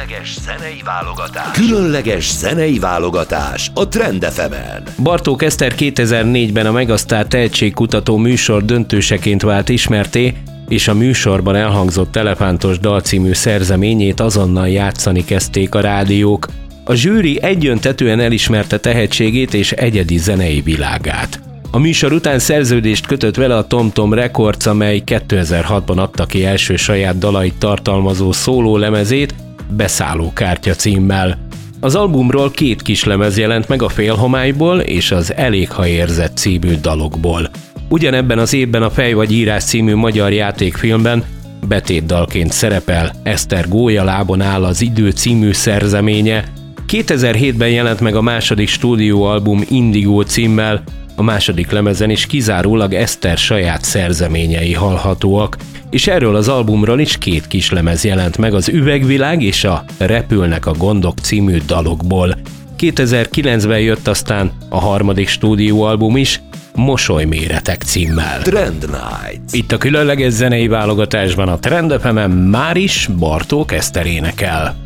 Különleges zenei válogatás a Trend FM-en. Bartók Eszter 2004-ben a Megasztár tehetségkutató műsor döntőseként vált ismertté, és a műsorban elhangzott Elefántos dal című szerzeményét azonnal játszani kezdték a rádiók. A zsűri egyöntetűen elismerte tehetségét és egyedi zenei világát. A műsor után szerződést kötött vele a TomTom Records, amely 2006-ban adta ki első saját dalait tartalmazó szólólemezét, Beszállókártya címmel. Az albumról 2 kislemez jelent meg, a Félhomályból és az Elég, ha érzed című dalokból. Ugyanebben az évben a Fej vagy írás című magyar játékfilmben betétdalként szerepel Eszter Gólyalábon áll az idő című szerzeménye. 2007-ben jelent meg a második stúdióalbum Indigo címmel, a második lemezen is kizárólag Eszter saját szerzeményei hallhatóak, és erről az albumról is 2 kislemez jelent meg, az Üvegvilág és a Repülnek a gondok című dalokból. 2009-ben jött aztán a harmadik stúdióalbum is, Mosolyméretek címmel. Trend Night. Itt a különleges zenei válogatásban a Trend FM-en már is Bartók Eszter énekel.